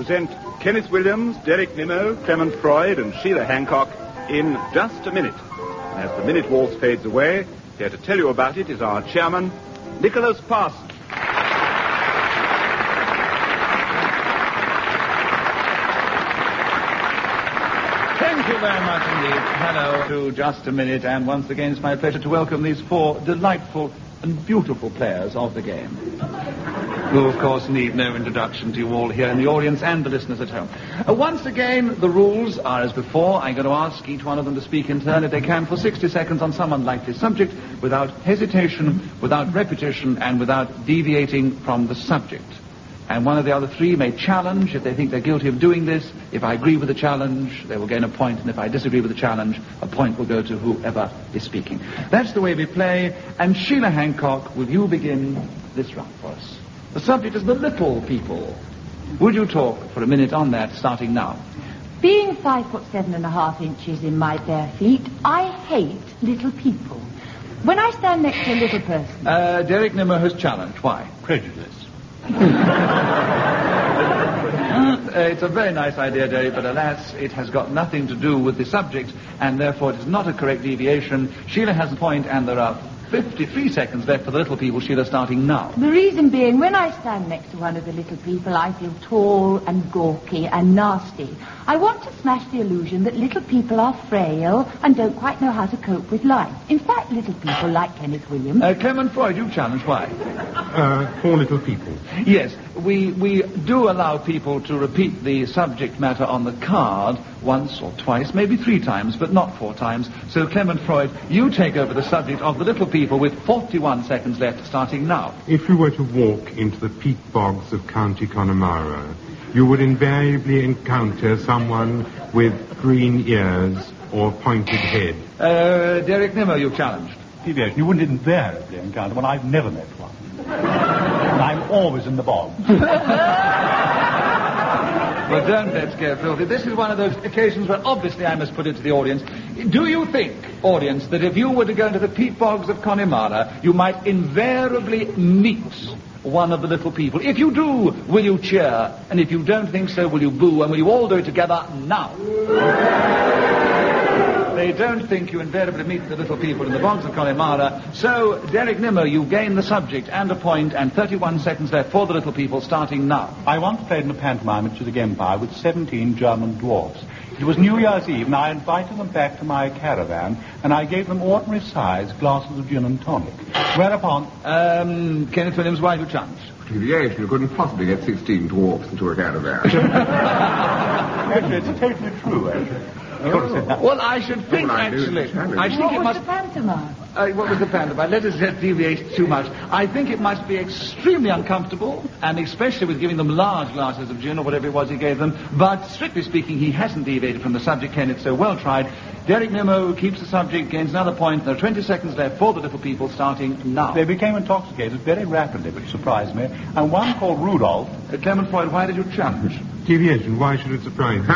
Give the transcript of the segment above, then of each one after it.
present Kenneth Williams, Derek Nimmo, Clement Freud, and Sheila Hancock in Just a Minute. And as the minute waltz fades away, here to tell you about it is our chairman, Nicholas Parsons. Thank you very much indeed. Hello to Just a Minute, and once again it's my pleasure to welcome these four delightful and beautiful players of the game, who of course need no introduction to you all here in the audience and the listeners at home. Once again, the rules are as before. I'm going to ask each one of them to speak in turn, if they can, for 60 seconds on some unlikely subject, without hesitation, without repetition, and without deviating from the subject. And one of the other three may challenge if they think they're guilty of doing this. If I agree with the challenge, they will gain a point, and if I disagree with the challenge, a point will go to whoever is speaking. That's the way we play, and Sheila Hancock, will you begin this round for us? The subject is the little people. Would you talk for a minute on that, starting now? Being 5'7.5" in my bare feet, I hate little people. When I stand next to a little person... Derek Nimmo has challenged. Why? Prejudice. It's a very nice idea, Derek, but alas, it has got nothing to do with the subject, and therefore it is not a correct deviation. Sheila has a point, and there are 53 seconds left for the little people. Sheila, starting now. The reason being, when I stand next to one of the little people, I feel tall and gawky and nasty. I want to smash the illusion that little people are frail and don't quite know how to cope with life. In fact, little people like Kenneth Williams... Clement Freud, you challenge. Why? For little people. Yes, we do allow people to repeat the subject matter on the card once or twice, maybe 3 times, but not 4 times. So, Clement Freud, you take over the subject of the little people with 41 seconds left, starting now. If you were to walk into the peat bogs of County Connemara, you would invariably encounter someone with green ears or pointed head. Derek Nimmo, you challenged. Deviation, you wouldn't invariably encounter one. I've never met one. And I'm always in the bog. Well, don't let's get filthy. This is one of those occasions where obviously I must put it to the audience. Do you think, audience, that if you were to go into the peat bogs of Connemara, you might invariably meet one of the little people? If you do, will you cheer? And if you don't think so, will you boo? And will you all do it together now? They don't think you invariably meet the little people in the bogs of Connemara. So, Derek Nimmo, you gain the subject and a point, and 31 seconds left for the little people, starting now. I once played in a pantomime at Chiswick Empire with 17 German dwarfs. It was New Year's Eve, and I invited them back to my caravan, and I gave them ordinary-sized glasses of gin and tonic. Whereupon... Kenneth Williams, why do you challenge? Deviation. You couldn't possibly get 16 dwarfs into a caravan. Actually, it's totally true, actually. Well, I should think, actually... What was the pantomime? What was the pantomime? Let us not deviate too much. I think it must be extremely uncomfortable, and especially with giving them large glasses of gin or whatever it was he gave them. But, strictly speaking, he hasn't deviated from the subject, Kenneth, so well tried. Derek Nimmo keeps the subject, gains another point. There are 20 seconds left for the little people, starting now. They became intoxicated very rapidly, which surprised me. And one called Rudolph... Clement Freud, why did you challenge? Deviation, why should it surprise you?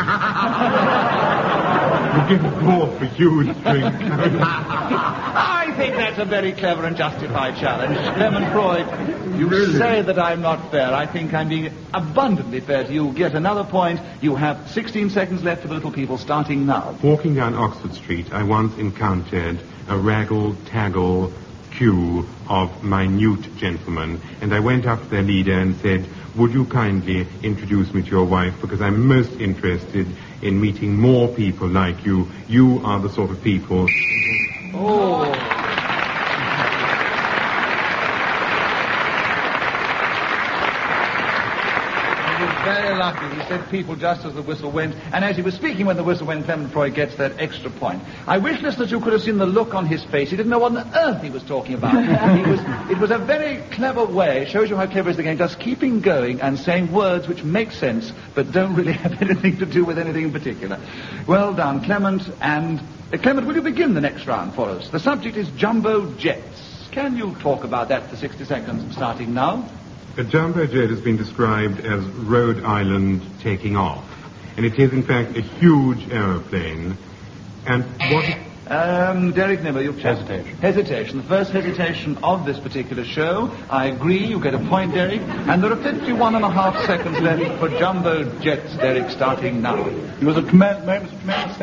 You give a dwarf a huge drink. I think that's a very clever and justified challenge. Clement Freud, you say that I'm not fair. I think I'm being abundantly fair to you. Get another point. You have 16 seconds left for the little people, starting now. Walking down Oxford Street, I once encountered a raggle-taggle queue of minute gentlemen, and I went up to their leader and said, would you kindly introduce me to your wife, because I'm most interested in meeting more people like you. You are the sort of people... Oh... Very lucky. He said people just as the whistle went. And as he was speaking when the whistle went, Clement Freud gets that extra point. I wish, listeners, you could have seen the look on his face. He didn't know what on earth he was talking about. It was a very clever way. It shows you how clever is the game. Just keeping going and saying words which make sense, but don't really have anything to do with anything in particular. Well done, Clement. And Clement, will you begin the next round for us? The subject is jumbo jets. Can you talk about that for 60 seconds, starting now? A jumbo jet has been described as Rhode Island taking off. And it is, in fact, a huge aeroplane. And Derek Nimmo, you've Hesitation. Hesitation. The first hesitation of this particular show. I agree. You get a point, Derek. And there are 51.5 seconds left for Jumbo Jets, Derek, starting now. It was a moment of tremendous...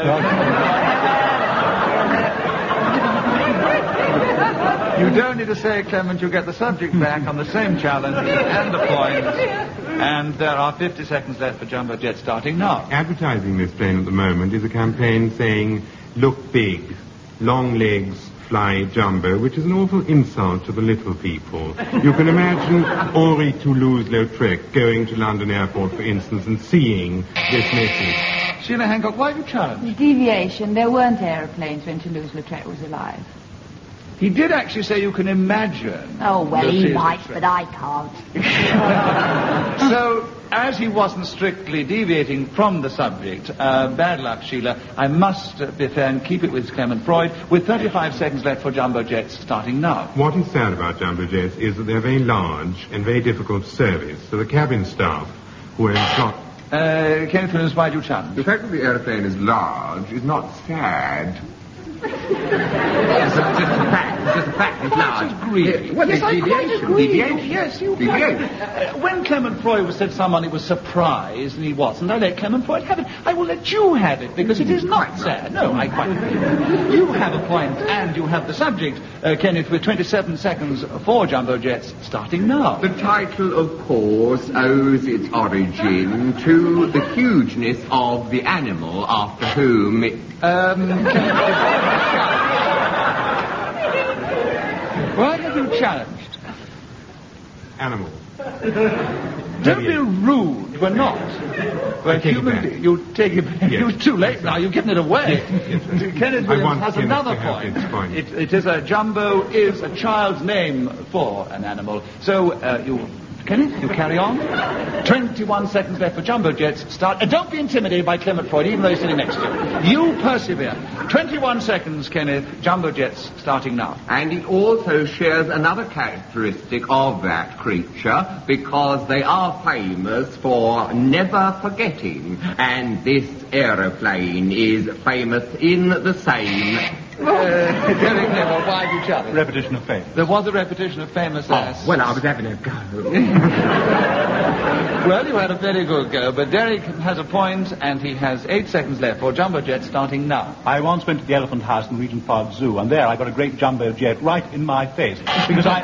You don't need to say, Clement, you get the subject back on the same challenge and the point. And there are 50 seconds left for Jumbo Jet starting now. Advertising this plane at the moment is a campaign saying, look big, long legs, fly Jumbo, which is an awful insult to the little people. You can imagine Henri Toulouse-Lautrec going to London Airport, for instance, and seeing this message. Sheila Hancock, why have you challenged? Deviation. There weren't aeroplanes when Toulouse-Lautrec was alive. He did actually say you can imagine. Oh, well, he Toulouse-Lautrec. might, but I can't. So, as he wasn't strictly deviating from the subject, bad luck, Sheila, I must be fair and keep it with Clement Freud, with 35 seconds left for Jumbo Jets starting now. What is sad about Jumbo Jets is that they're very large and very difficult to service. So the cabin staff who are in shot... Kenneth Williams, why do you challenge? The fact that the aeroplane is large is not sad. It's just a fact. It's just a fact. It's large. Agree. Well, yes, it's I quite deviation. agree. Deviation. Yes, you Deviation. When Clement Freud said someone was surprised and he wasn't, I let Clement Freud have it. I will let you have it because it is not sad. No, I quite agree. You have a point and you have the subject, Kenneth, with 27 seconds for Jumbo Jets starting now. The title, of course, owes its origin to the hugeness of the animal after whom it... Why have you challenged? Animal. Don't be rude. We're not. We're take it human back. beings. You take it back. Yes. You're too late now. You've given it away. Kenneth I Williams want has Kenneth another to have point. its point. It is a Jumbo is a child's name for an animal. So Kenneth, you carry on. 21 seconds left for Jumbo Jets. Start. Don't be intimidated by Clement Freud, even though he's sitting next to you. You persevere. 21 seconds, Kenneth. Jumbo Jets starting now. And it also shares another characteristic of that creature, because they are famous for never forgetting. And this aeroplane is famous in the same... Derek Neville, why did you challenge? Repetition of fame. There was a repetition of famous ass. Well, I was having a go. Well, you had a very good go, but Derek has a point, and he has 8 seconds left for Jumbo Jet starting now. I once went to the Elephant House in Regent Park Zoo, and there I got a great jumbo jet right in my face. Because You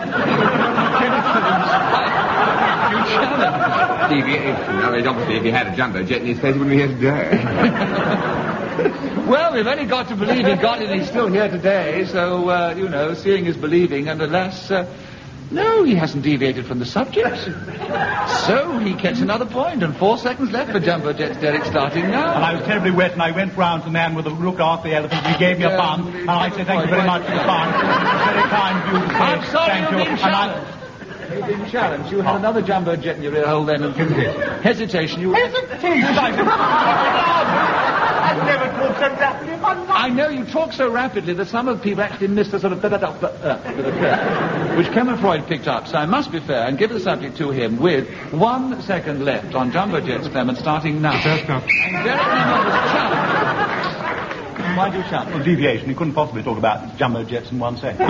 challenged. Deviation. I mean, obviously, if he had a jumbo jet in his face, he wouldn't be here today. Well, we've only got to believe he got it, he's still here today, so, seeing is believing, and alas, no, he hasn't deviated from the subject. So he gets another point, and 4 seconds left for Jumbo Jet's Derek starting now. And I was terribly wet, and I went round to the man with the look after the elephant, and he gave me a bun, and I said, thank you very much for the bun. Very kind of you to say. I'm sorry Thank you've you. been And challenged. You've been challenged. You had another Jumbo Jet in your ear hole then. Hesitation. I've never talked so rapidly in my life. I know you talk so rapidly that some of the people actually missed the sort of which Clement Freud picked up. So I must be fair and give the subject to him with 1 second left on Jumbo Jet's Clement starting now. First up. And Derek Neville was challenged. Why do you challenge? Well, deviation. You couldn't possibly talk about jumbo jets in 1 second.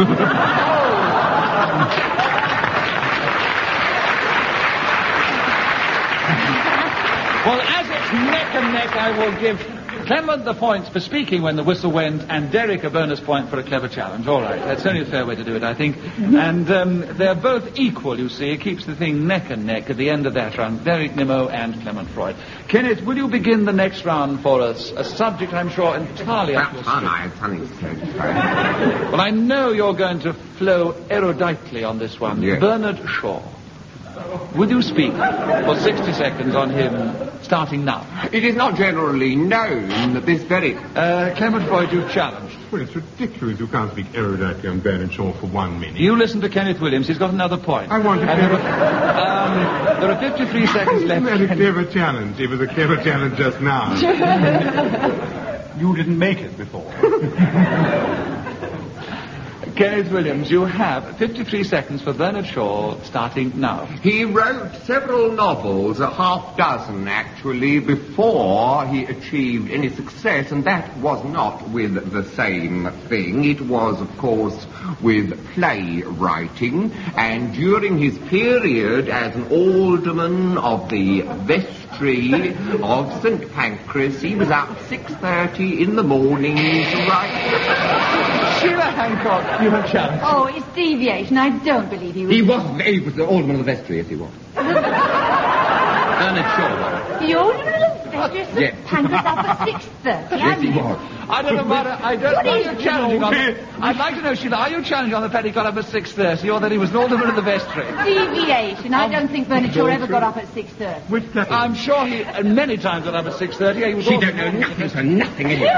Well, as it's neck and neck, I will give Clement the points for speaking when the whistle went, and Derek a bonus point for a clever challenge. All right, that's only a fair way to do it, I think. And they're both equal, you see. It keeps the thing neck and neck at the end of that round. Derek Nimmo and Clement Freud. Kenneth, will you begin the next round for us? A subject, I'm sure, entirely up your Perhaps street. I have something to say. Well, I know you're going to flow eruditely on this one. Yes. Bernard Shaw. Will you speak for 60 seconds on him, starting now? It is not generally known that this very... Clement Freud, you've challenged. Well, it's ridiculous. You can't speak eruditely on Bernard Shaw for 1 minute. You listen to Kenneth Williams. He's got another point. I want to... And there are 53 seconds Isn't that a left. clever challenge? It was a clever challenge just now. You didn't make it before. Kenneth Williams, you have 53 seconds for Bernard Shaw, starting now. He wrote several novels, a half dozen actually, before he achieved any success, and that was not with the same thing. It was, of course, with playwriting, and during his period as an alderman of the vestry of St. Pancras, he was up 6:30 in the morning to write. Sheila Hancock, you have challenged. Oh, it's deviation. I don't believe he was... He was the alderman of the vestry, yes he was. Bernard Shaw. The alderman of the vestry of St. Yes. Pancras up at 6:30. Yes, he was. I don't know what I don't know. Are you challenging on What I'd like to know, Sheila, are you challenging on the fact he got up at 6:30 or that he was an alderman of the vestry? Deviation. I don't think Bernard Shaw ever got up at 6:30. Which platform? I'm sure he many times got up at 6:30. He was She also- don't know nothing, so nothing in it.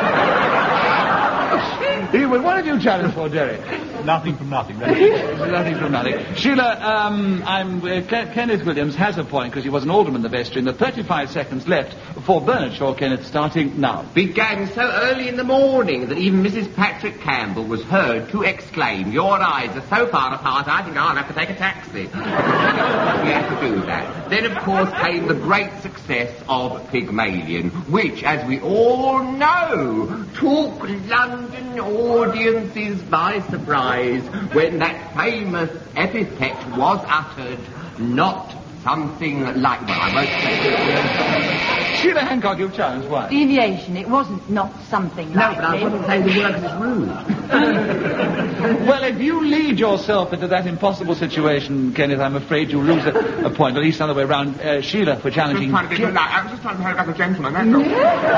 What have you challenged for, Derek? Nothing from nothing. Nothing from nothing. Sheila, Kenneth Williams has a point because he was an alderman of the vestry, and the 35 seconds left for Bernard Shaw. Kenneth, starting now. Began so early in the morning that even Mrs. Patrick Campbell was heard to exclaim, "Your eyes are so far apart, I think I'll have to take a taxi." We had to do that. Then, of course, came the great success of Pygmalion, which, as we all know, took London audiences by surprise when that famous epithet was uttered, not something like... Well, I won't say it. Sheila Hancock, you've challenged. Why? Deviation. It wasn't not something No, like but I this. wouldn't say the word is rude. Well, if you lead yourself into that impossible situation, Kenneth, I'm afraid you'll lose a point, at least the other way around. Sheila, for challenging... I was just trying to behave like a gentleman, that's all.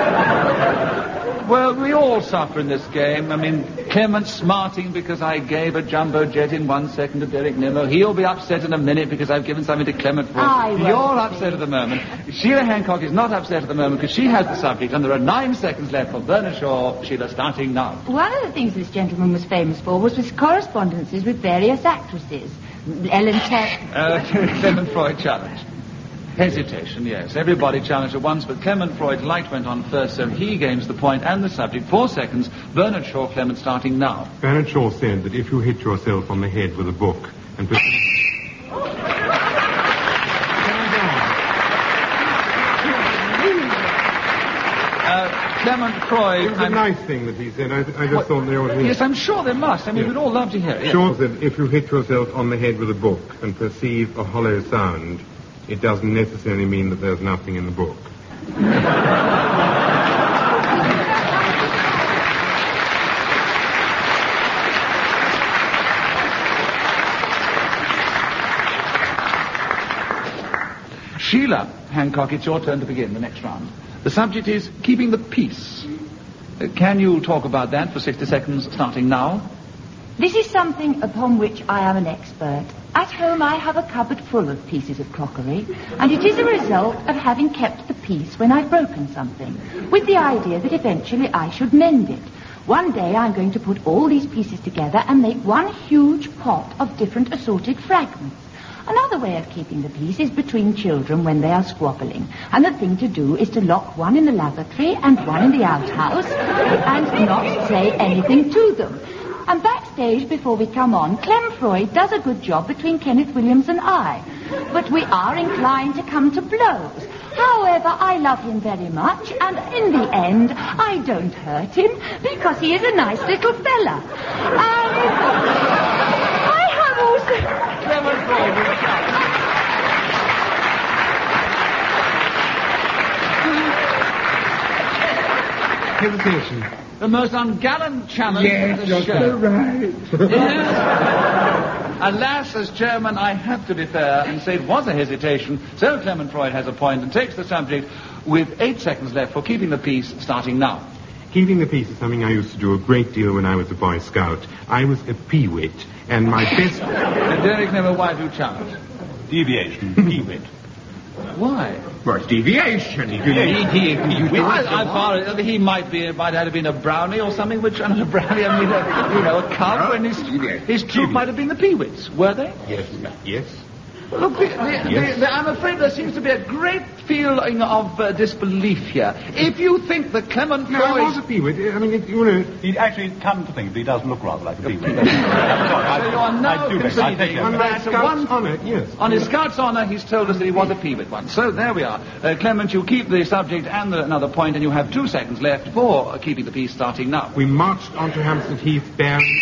Well, we all suffer in this game. I mean, Clement smarting because I gave a jumbo jet in 1 second to Derek Nimmo. He'll be upset in a minute because I've given something to Clement for. I won't You're be. upset at the moment. Sheila Hancock is not upset at the moment because she has the subject, and there are 9 seconds left for Bernard Shaw. Sheila, starting now. One of the things this gentleman was famous for was his correspondences with various actresses. Ellen Terry. Clement Freud challenge. Hesitation, yes. Everybody challenged at once, but Clement Freud's light went on first, so he gains the point and the subject. 4 seconds. Bernard Shaw, Clement, starting now. Bernard Shaw said that if you hit yourself on the head with a book and... Clement Freud... It was a nice thing that he said. I just thought they ought to hear. Yes, I'm sure there must. I mean, Yeah. we'd all love to hear it. Yes. Shaw said if you hit yourself on the head with a book and perceive a hollow sound, it doesn't necessarily mean that there's nothing in the book. Sheila Hancock, it's your turn to begin the next round. The subject is keeping the peace. Can you talk about that for 60 seconds, starting now? This is something upon which I am an expert. At home I have a cupboard full of pieces of crockery, and it is a result of having kept the peace when I've broken something, with the idea that eventually I should mend it. One day I'm going to put all these pieces together and make one huge pot of different assorted fragments. Another way of keeping the peace is between children when they are squabbling. And the thing to do is to lock one in the lavatory and one in the outhouse and not say anything to them. And backstage, before we come on, Clem Freud does a good job between Kenneth Williams and I. But we are inclined to come to blows. However, I love him very much, and in the end, I don't hurt him because he is a nice little fella. And I have also... Clement Freud, Hesitation. the most ungallant challenge Yes, of you're the show. so right. Yes. Alas, as chairman, I have to be fair and say it was a hesitation. So Clement Freud has a point and takes the subject with 8 seconds left for keeping the peace, starting now. Keeping the peace is something I used to do a great deal when I was a Boy Scout. I was a peewit, and my best... Derek Nimmo, why do you challenge? Deviation. Peewit. Why? Well, it's deviation. He He might have been a brownie or something, which, I don't know, a brownie, I mean, a cub, and his troop might have been the Peewits, were they? Yes. Look, I'm afraid there seems to be a great feeling of disbelief here. If you think that Clement No, I was Freud... a peewit. I mean, you know... He'd actually come to think that he does look rather like a peewit. So you are now conceding On that Scout's honour, yes. on his Scout's honour, he's told us that he was a peewit one. So there we are. Clement, you keep the subject and another point, and you have 2 seconds left for keeping the peace starting now. We marched onto Hampstead Heath bearing...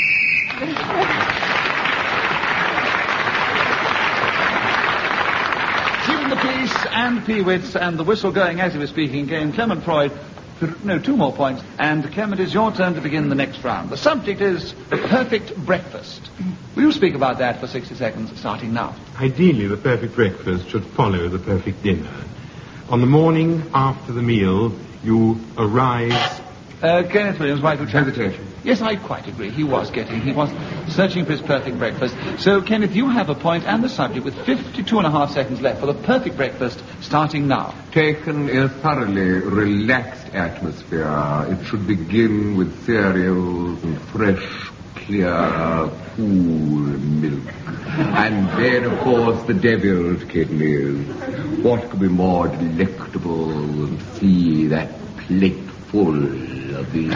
Keeping the peace and peewits and the whistle going as he was speaking again, Clement Freud... No, 2 more points. And Clement, it's your turn to begin the next round. The subject is the perfect breakfast. Will you speak about that for 60 seconds, starting now? Ideally, the perfect breakfast should follow the perfect dinner. On the morning after the meal, you arise... Kenneth Williams, why do you Hesitation. Yes, I quite agree. He was searching for his perfect breakfast. So, Kenneth, you have a point and the subject with 52.5 seconds left for the perfect breakfast, starting now. Taken in a thoroughly relaxed atmosphere, it should begin with cereals and fresh, clear, cool milk. And then, of course, the deviled kidneys. What could be more delectable than see that plate full of these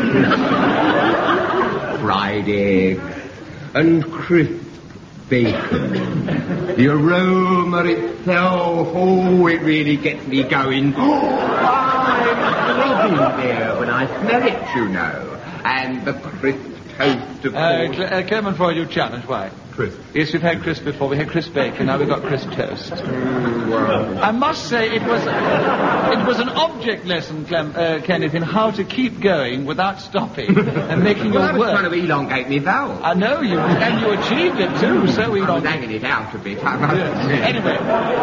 fried eggs and crisp bacon. The aroma itself, oh, it really gets me going. I'm throbbing there when I smell it, you know. And the crisp toast, of course. Clement Freud, you challenge. Why? Crisp. Yes, we've had crisp before. We had crisp bacon. Now we've got crisp toast. I must say it was an object lesson, Kenneth, in how to keep going without stopping and making Well, I your was work. trying to elongate me vowel. I know you, and you achieved it too. So we I was don't. hanging it out a bit. Anyway.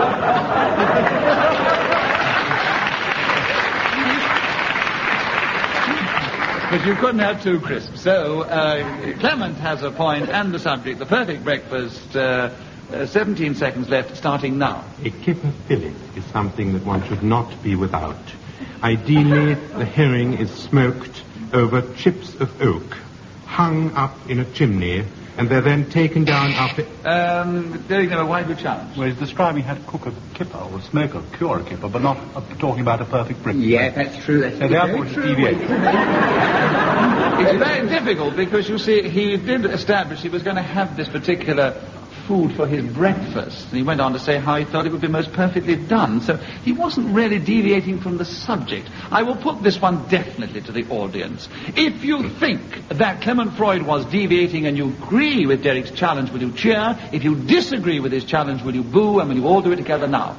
But you couldn't have 2 crisps. So, Clement has a point and the subject, the perfect breakfast, 17 seconds left, starting now. A kipper fillet is something that one should not be without. Ideally, the herring is smoked over chips of oak, hung up in a chimney, and they're then taken down after... There you go, why do you challenge? Well, he's describing how to cook a kipper or smoke a cure a kipper, but not talking about a perfect breakfast. Yeah, that's true. That's So therefore, it's deviation. It's very difficult because, you see, he did establish he was going to have this particular food for his breakfast. And he went on to say how he thought it would be most perfectly done. So he wasn't really deviating from the subject. I will put this one definitely to the audience. If you think that Clement Freud was deviating and you agree with Derek's challenge, will you cheer? If you disagree with his challenge, will you boo? And will you all do it together now?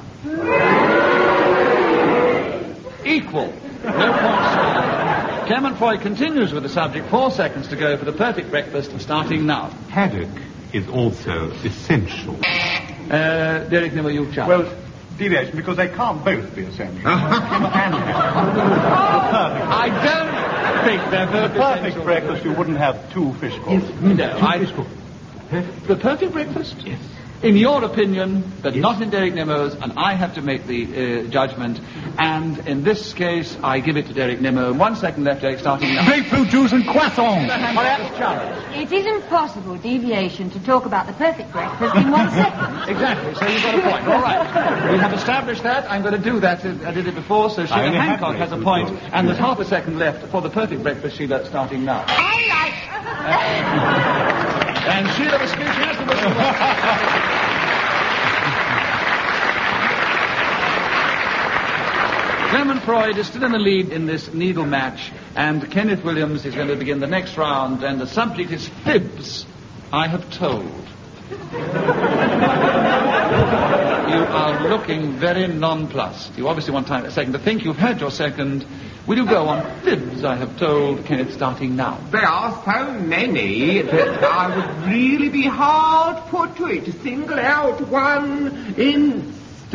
Equal. No points. Clement Freud continues with the subject. 4 seconds to go for the perfect breakfast, starting now. Haddock is also essential. Derek Nimmo, you challenge. Well, deviation, because they can't both be essential. I don't think they're both Perfect essential. breakfast, you wouldn't have 2 fish courses. No, the perfect breakfast? Yes. In your opinion, but not in Derek Nimmo's, and I have to make the judgment. And in this case, I give it to Derek Nimmo. 1 second left, Derek, starting now. Grapefruit juice and croissants. It isn't possible, deviation, to talk about the perfect breakfast in 1 second. Exactly, so you've got a point. All right. We have established that. I'm going to do that. I did it before, so Sheila only have Hancock has a grapefruit point. juice. And there's half a second left for the perfect breakfast, Sheila, starting now. And Sheila was speaking afterwards. Clement Freud is still in the lead in this needle match, and Kenneth Williams is going to begin the next round, and the subject is fibs, I have told. You are looking very nonplussed. You obviously want time a second to think. You've had your second. Will you go on fibs, I have told, Kenneth, starting now? There are so many that I would really be hard put to it to single out one instantly.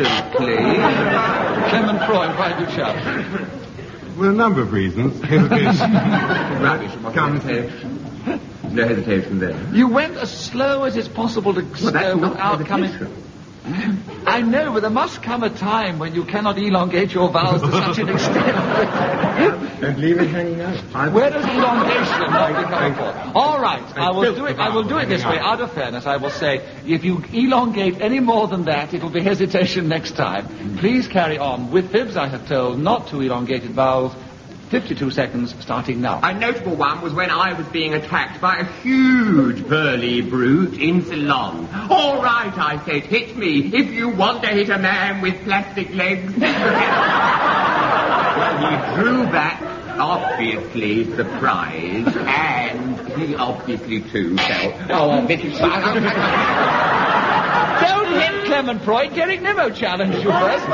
Clement Freud, why do you shout? Well, a number of reasons. Hesitation. Rubbish. No hesitation there. You went as slow as it's possible to Well, that's go not without coming... hesitation. I know, but there must come a time when you cannot elongate your vowels to such an extent. And leave it hanging out. Where does elongation not become a fault? All right, I will do it this way. Out of fairness, I will say, if you elongate any more than that, it will be hesitation next time. Please carry on. With fibs, I have told not to elongated vowels. 52 seconds, starting now. A notable one was when I was being attacked by a huge burly brute in Ceylon. All right, I said, hit me if you want to hit a man with plastic legs. Well, he drew back, obviously surprised, and he obviously too felt, a bit Don't hit Clement Freud. Derek Nimmo challenged you first.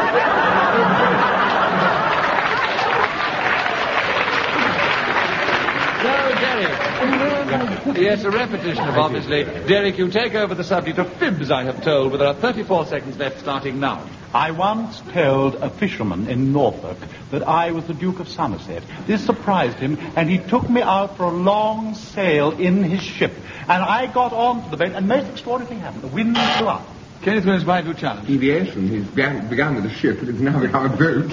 So, Derek. Yes, a repetition of obviously. Derek, you take over the subject of fibs, I have told, with 34 seconds left, starting now. I once told a fisherman in Norfolk that I was the Duke of Somerset. This surprised him, and he took me out for a long sail in his ship. And I got on to the boat, and most extraordinary thing happened. The wind blew up. Kenneth Williams, why do you challenge? Deviation. He's begun with a ship, but it's now become a boat.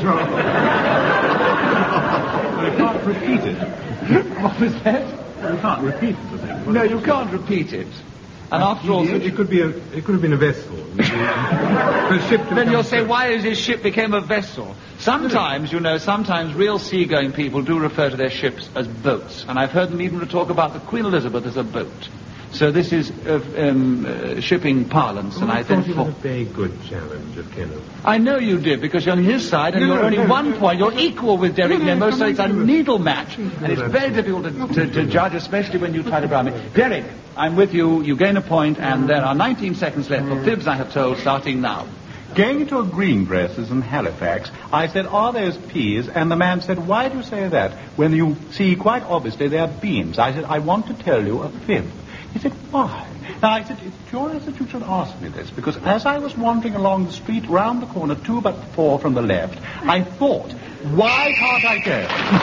You can't repeat it. What was that? You can't repeat it, I think. No, you can't repeat it. And after all, It could have been a vessel. then you'll say, why is his ship became a vessel? Sometimes, sometimes real seagoing people do refer to their ships as boats. And I've heard them even talk about the Queen Elizabeth as a boat. So this is shipping parlance, and I thought think... it was a very good challenge of Kenneth. I know you did, because you're on his side, and you're only 1 point. You're equal with Derek Nimmo, so it's a needle match, and it's very difficult to judge, especially when you try to ground me. Derek, I'm with you. You gain a point, and there are 19 seconds left for fibs, I have told, starting now. Going to a greengrocer's in Halifax, I said, are those peas? And the man said, why do you say that? When you see quite obviously they are beans. I said, I want to tell you a fib. He said, why? Now, I said, it's curious that you should ask me this, because as I was wandering along the street round the corner, 2 but 4 from the left, I thought, why can't I go?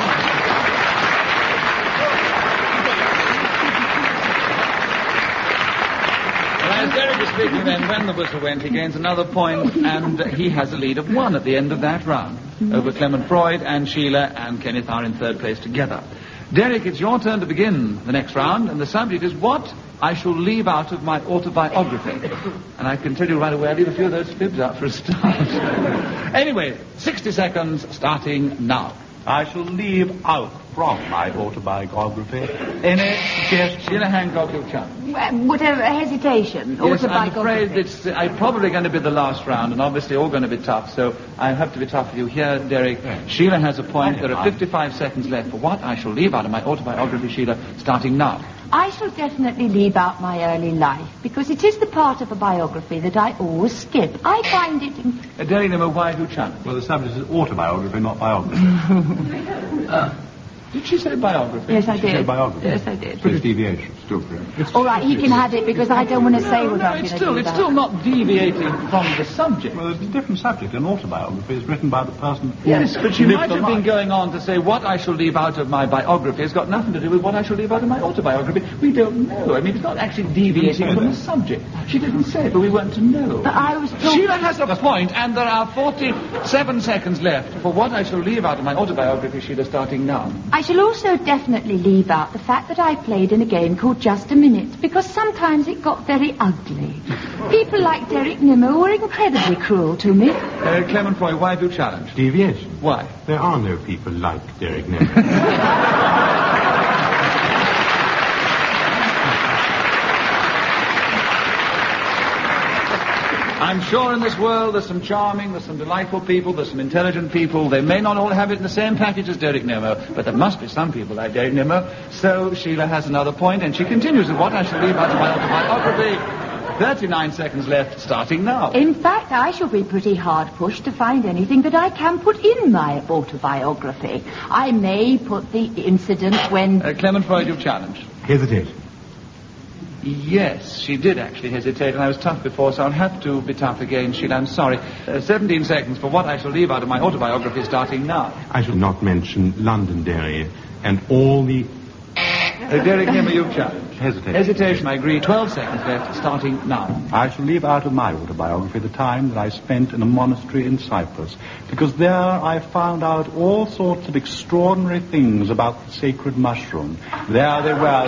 As Derek is speaking then, when the whistle went, he gains another point, and he has a lead of 1 at the end of that round over Clement Freud, and Sheila and Kenneth are in third place together. Derek, it's your turn to begin the next round, and the subject is what I shall leave out of my autobiography. And I can tell you right away, I'll leave a few of those fibs out for a start. Anyway, 60 seconds starting now. I shall leave out from my autobiography any suggestion. Sheila Hancock, your chance. Whatever, hesitation. Yes, I'm Autobiography. afraid it's probably going to be the last round, and obviously all going to be tough, so I have to be tough with you here, Derek. Yes. Sheila has a point. There are 55 seconds left for what I shall leave out of my autobiography, Sheila, starting now. I shall definitely leave out my early life, because it is the part of a biography that I always skip. I find it... Derek Nimmo, why do you challenge? Well, the subject is autobiography, not biography. Did she say biography? Yes, I She said did. biography. Yes, I did. It's deviation, still correct. All right, he can have it, because I don't want to say what No, I'm it's going to do. it's still not deviating from the subject. Well, it's a different subject. An autobiography is written by the person... Yes, but she lived might the have been life. going on to say what I shall leave out of my biography has got nothing to do with what I shall leave out of my autobiography. We don't know. I mean, it's not actually deviating from the subject. She didn't say it, but we weren't to know. But I was told... Sheila has a point, and there are 47 seconds left for what I shall leave out of my autobiography, Sheila, starting now. I shall also definitely leave out the fact that I played in a game called Just a Minute, because sometimes it got very ugly. People like Derek Nimmo were incredibly cruel to me. Clement Freud, why have you challenged? Deviation. Why? There are no people like Derek Nimmo. I'm sure in this world there's some charming, there's some delightful people, there's some intelligent people. They may not all have it in the same package as Derek Nimmo, but there must be some people like Derek Nimmo. So Sheila has another point, and she continues with what I shall leave out of my autobiography. 39 seconds left, starting now. In fact, I shall be pretty hard pushed to find anything that I can put in my autobiography. I may put the incident when... Clement Freud, you've challenged. Hesitate. Yes, she did actually hesitate, and I was tough before, so I'll have to be tough again, Sheila. I'm sorry. 17 seconds for what I shall leave out of my autobiography, starting now. I shall not mention Londonderry and all the... Derek Nimmo, you've challenged. Hesitation, I agree. 12 seconds left, starting now. I shall leave out of my autobiography the time that I spent in a monastery in Cyprus, because there I found out all sorts of extraordinary things about the sacred mushroom. There they were.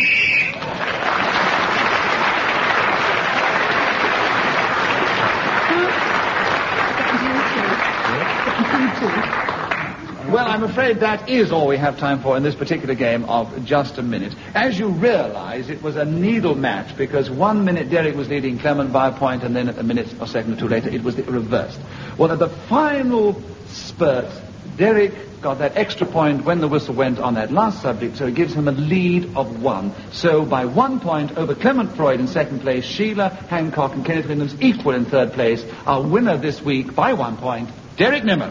Well, I'm afraid that is all we have time for in this particular game of Just a Minute. As you realize, it was a needle match because 1 minute Derek was leading Clement by a point, and then a minute or second or two later it was reversed. Well, at the final spurt, Derek got that extra point when the whistle went on that last subject, so it gives him a lead of 1. So by 1 point over Clement Freud in second place, Sheila Hancock and Kenneth Wyndham's equal in third place. Our winner this week by 1 point, Derek Nimmo.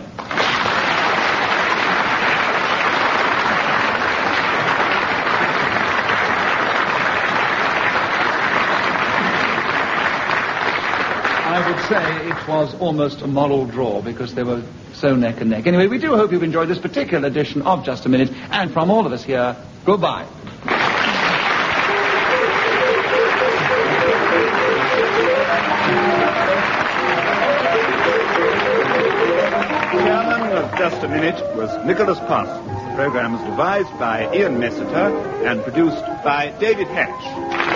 I would say it was almost a moral draw because they were so neck and neck. Anyway, we do hope you've enjoyed this particular edition of Just a Minute, and from all of us here, goodbye. Chairman of Just a Minute was Nicholas Parsons. The program was devised by Ian Messiter and produced by David Hatch.